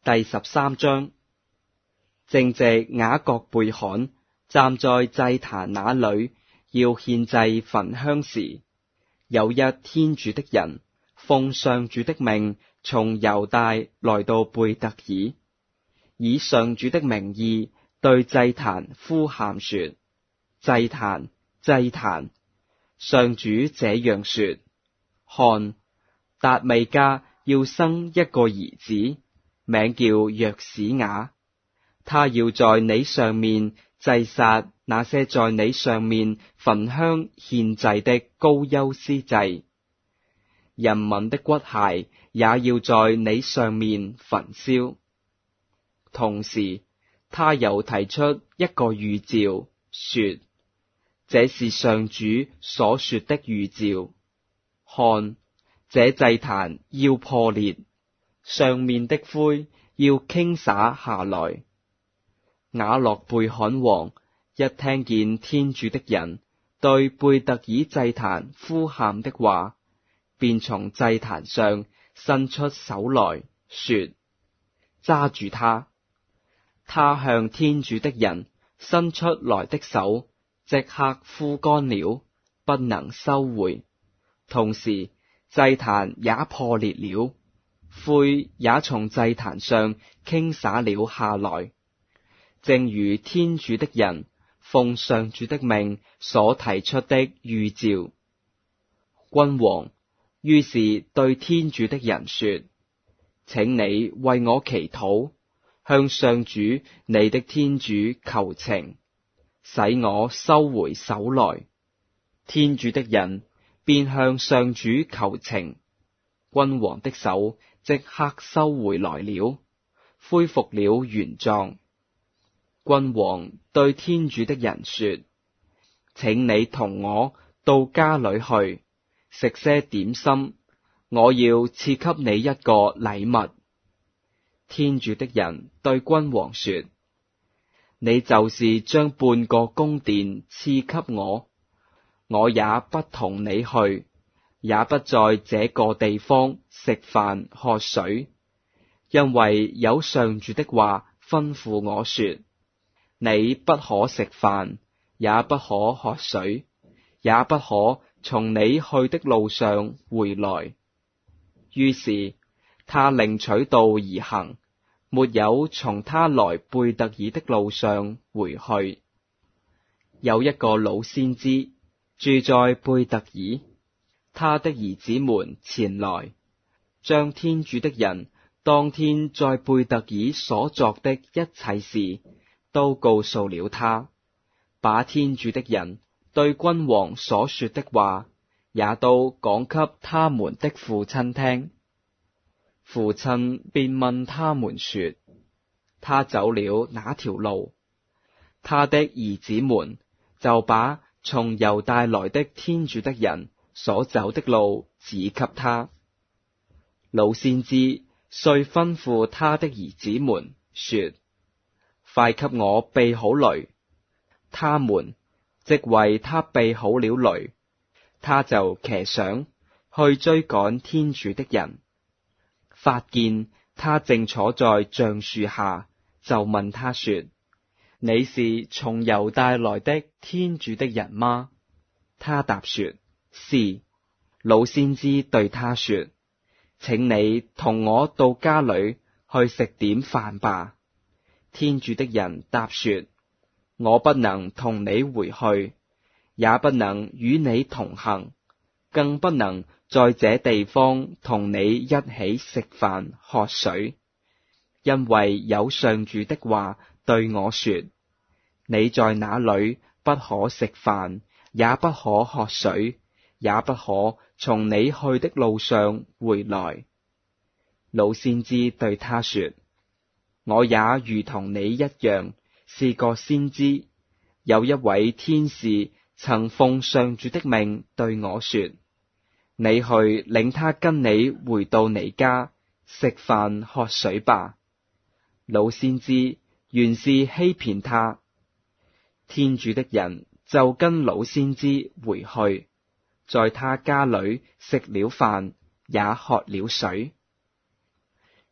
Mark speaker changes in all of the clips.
Speaker 1: 第13章。正值雅各貝罕站在祭壇那裏，要獻祭焚香時，有一天主的人奉上主的命，從猶大來到貝特耳，以上主的名義對祭壇呼喊說：祭壇，祭壇！上主這樣說：看，達味家要生一個兒子，名叫約史雅，他要在你上面祭殺那些在你上面焚香獻祭的高休司祭，人民的骨骸也要在你上面焚燒。同時，他又提出一個預兆，說：這是上主所說的預兆。看，這祭壇要破裂，上面的灰要傾灑下來。雅洛貝罕王一聽見天主的人對貝特耳祭壇呼喊的話，便從祭壇上伸出手來說：揸住他！他向天主的人伸出來的手即刻枯乾了，不能收回。同時，祭壇也破裂了，灰也從祭壇上傾灑了下來，正如天主的人奉上主的命所提出的預兆。君王於是對天主的人說：請你為我祈禱，向上主你的天主求情，使我收回手來。天主的人便向上主求情，君王的手即刻收回來了，恢復了原狀。君王對天主的人說：請你同我到家裏去，食些點心，我要賜給你一個禮物。天主的人對君王說：你就是將半個宮殿賜給我，我也不同你去，也不在這個地方食飯喝水，因為有上主的話吩咐我說：你不可食飯，也不可喝水，也不可從你去的路上回來。於是他另取道而行，沒有從他來貝特耳的路上回去。有一個老先知住在貝特耳，他的兒子們前來，將天主的人當天在貝特耳所作的一切事都告訴了他，把天主的人對君王所說的話也都講給他們的父親聽。父親便問他們說：他走了哪條路？他的兒子們就把從猶大來的天主的人所走的路指給他。老先知遂吩咐他的兒子們說：快給我備好驢。他們即為他備好了驢，他就騎上去追趕天主的人。發現他正坐在橡樹下，就問他說：你是從猶大來的天主的人嗎？他答說：是。老先知對他說：請你同我到家裏去食點飯吧。天主的人答說：我不能同你回去，也不能與你同行，更不能在這地方同你一起食飯喝水，因為有上主的話對我說：你在那裏不可食飯，也不可喝水，也不可從你去的路上回來。老先知對他說：我也如同你一樣是個先知，有一位天使曾奉上主的命對我說：你去領他跟你回到你家食飯喝水吧。老先知原是欺騙他。天主的人就跟老先知回去，在他家裏食了飯，也喝了水。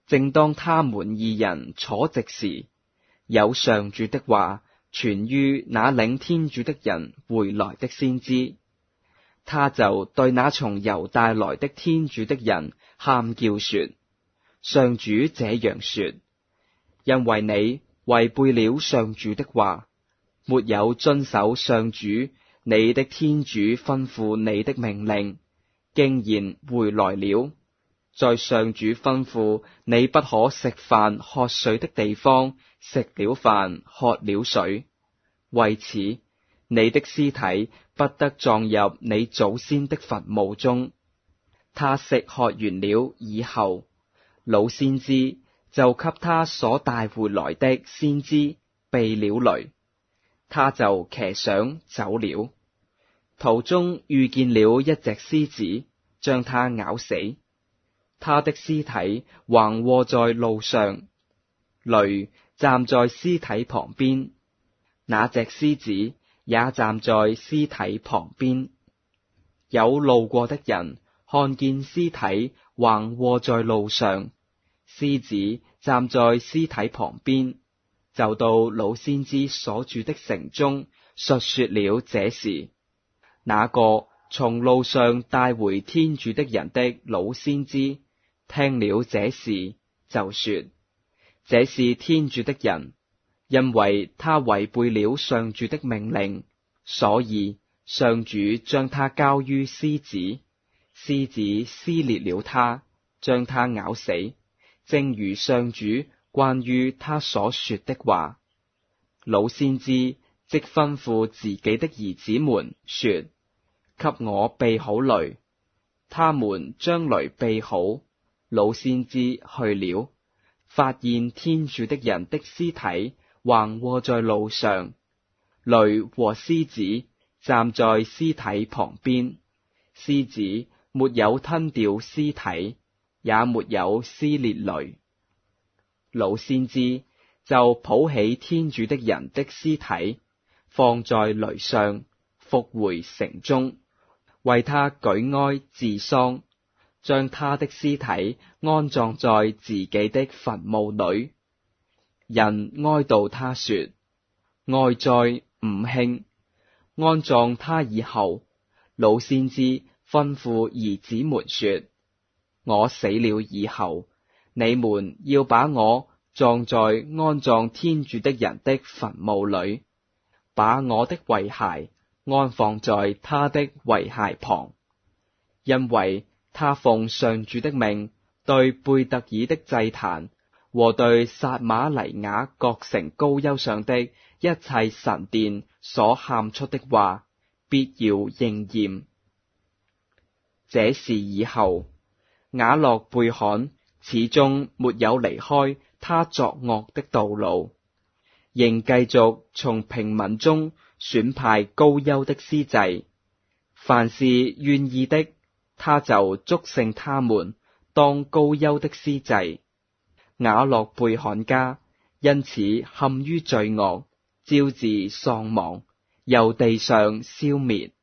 Speaker 1: 正當他們二人坐席時，有上主的話傳於那領天主的人回來的先知，他就對那從猶大來的天主的人喊叫說：上主這樣說，因為你違背了上主的話，沒有遵守上主你的天主吩咐你的命令，竟然回來了，在上主吩咐你不可食飯喝水的地方食了飯喝了水，為此你的屍體不得葬入你祖先的墳墓中。他食喝完了以後，老先知就給他所帶回來的先知避了雷，他就騎上走了，途中遇見了一隻獅子，將他咬死，他的屍體橫臥在路上，雷站在屍體旁邊，那隻獅子也站在屍體旁邊。有路過的人看見屍體橫臥在路上，獅子站在屍體旁邊，就到老先知所住的城中述說了這事。那個從路上帶回天主的人的老先知聽了這事，就說：這是天主的人，因為他違背了上主的命令，所以上主將他交於獅子，獅子撕裂了他，將他咬死，正如上主關於他所說的話。老先知即吩咐自己的兒子們說：給我備好雷。他們將雷備好，老先知去了，發現天主的人的屍體橫臥在路上，雷和獅子站在屍體旁邊，獅子沒有吞掉屍體，也沒有撕裂雷。老先知就抱起天主的人的屍體，放在驢上，復回城中，為他舉哀治喪，將他的屍體安葬在自己的墳墓裏。人哀悼他說：哀哉，吾兄！安葬他以後，老先知吩咐兒子們說：我死了以後，你們要把我葬在安葬天主的人的墳墓裏，把我的遺骸安放在他的遺骸旁，因為他奉上主的命，對貝特耳的祭壇和對撒瑪黎雅各城高丘上的一切神殿所喊出的話，必要應驗。這事以後，雅洛貝罕始終沒有離開他作惡的道路，仍繼續從平民中選派高丘的司祭，凡是願意的，他就祝聖他們當高丘的司祭。雅洛貝罕家因此陷於罪惡，招致喪亡，由地上消滅。